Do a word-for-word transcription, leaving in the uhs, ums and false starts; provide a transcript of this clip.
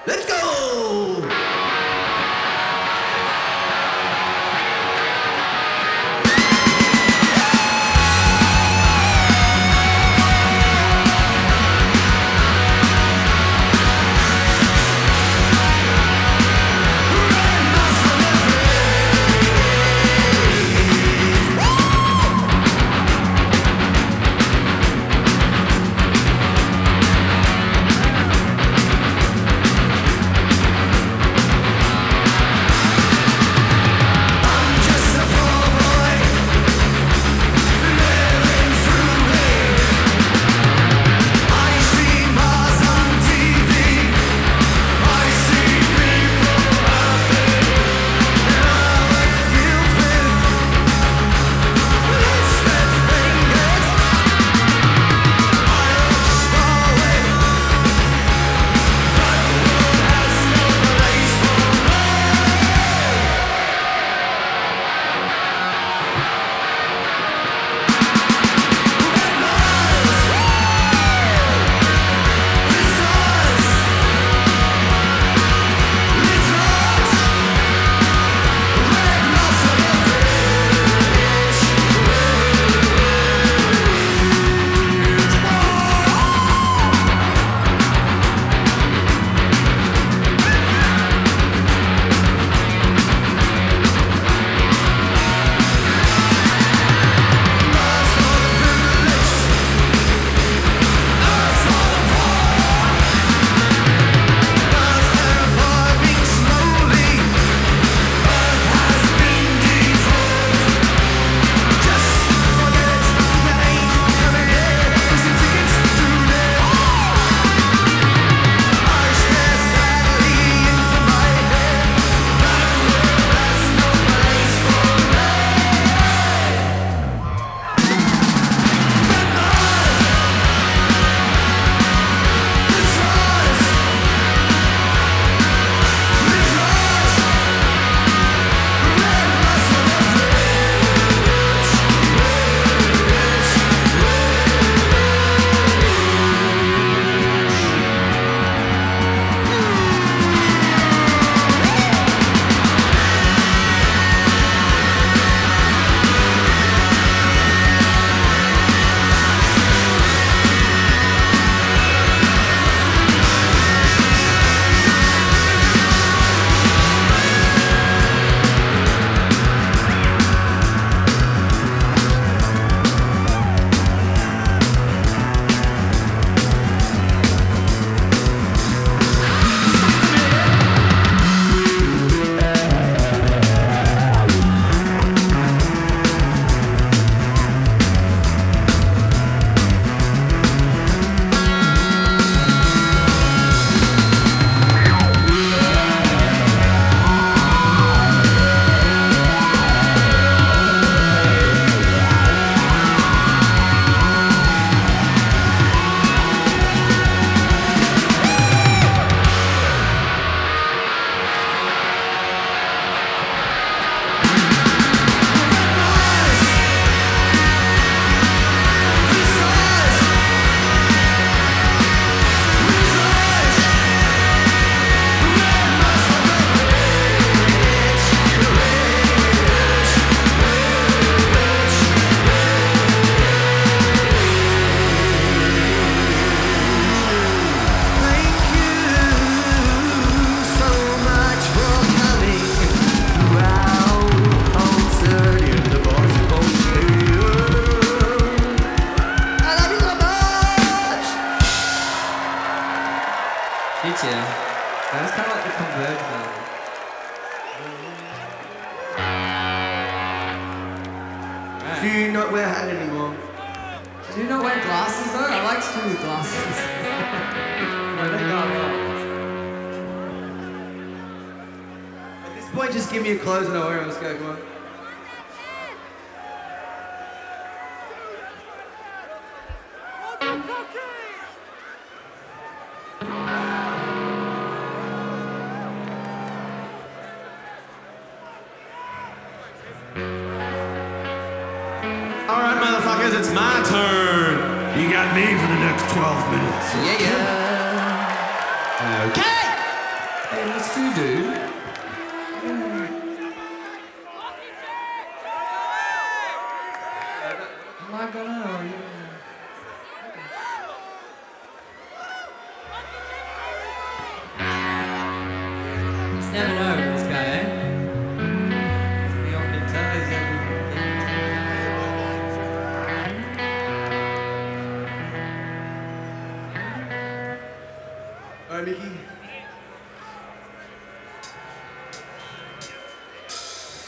Let's go! That was kind of like the Converge melody. Right. Do you not wear a hat anymore? Do you not wear glasses though? I like to with glasses. No, they go wrong. At this point, just give me your clothes and I'll wear them. Let's go, come on. Alright, motherfuckers, it's my turn. You got me for the next twelve minutes. Yeah, yeah. Okay! likes to do. Am I gonna? Or you? Just never know with this guy, eh? Be on the toes every All right, Mickey.